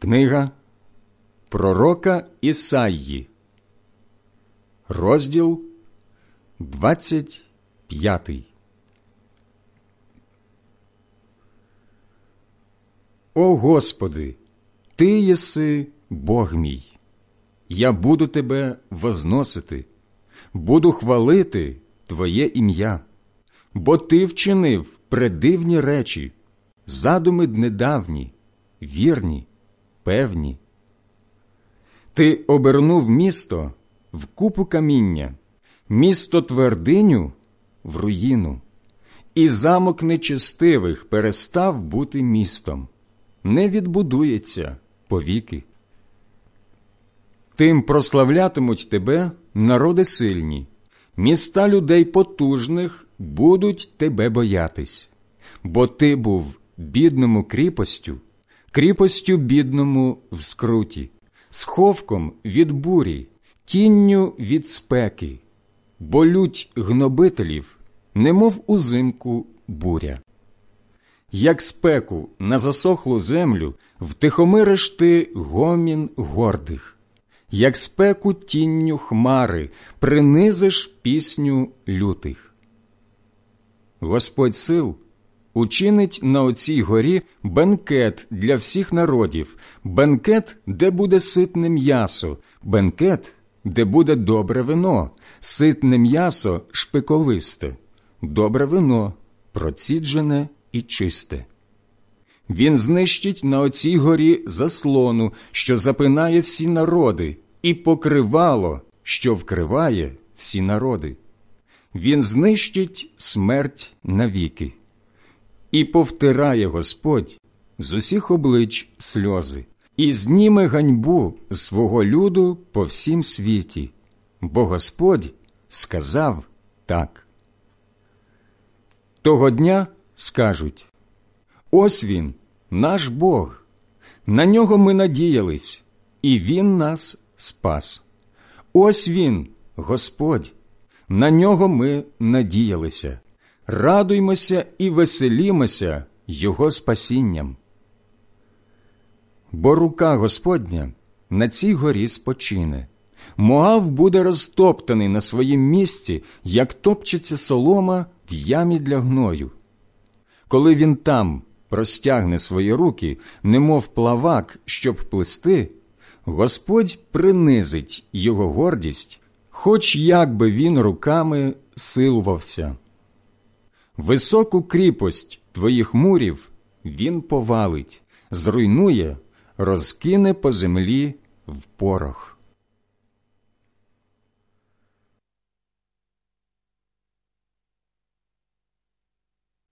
Книга пророка Ісаї, розділ 25. О Господи, Ти єси Бог мій, я буду Тебе возносити, буду хвалити Твоє ім'я, бо Ти вчинив предивні речі, задуми недавні, вірні, певні. Ти обернув місто в купу каміння, місто твердиню в руїну, і замок нечестивих перестав бути містом, не відбудується повіки. Тим прославлятимуть тебе народи сильні, міста людей потужних будуть тебе боятись, бо ти був бідному кріпостю, кріпостю бідному в скруті, сховком від бурі, тінню від спеки, бо лють гнобителів, немов узимку буря. Як спеку на засохлу землю втихомириш ти гомін гордих, як спеку тінню хмари принизиш пісню лютих. Господь сил учинить на оцій горі бенкет для всіх народів, бенкет, де буде ситне м'ясо, бенкет, де буде добре вино, ситне м'ясо шпиковисте, добре вино проціджене і чисте. Він знищить на оцій горі заслону, що запинає всі народи, і покривало, що вкриває всі народи. Він знищить смерть навіки. І повтирає Господь з усіх облич сльози, і зніме ганьбу свого люду по всім світі, бо Господь сказав так. Того дня скажуть: ось Він, наш Бог, на Нього ми надіялись, і Він нас спас. Ось Він, Господь, на Нього ми надіялися. Радуймося і веселімося Його спасінням. Бо рука Господня на цій горі спочине. Моав буде розтоптаний на своїм місці, як топчеться солома в ямі для гною. Коли він там простягне свої руки, немов плавак, щоб плисти, Господь принизить його гордість, хоч як би він руками силувався. Високу кріпость твоїх мурів він повалить, зруйнує, розкине по землі в порох.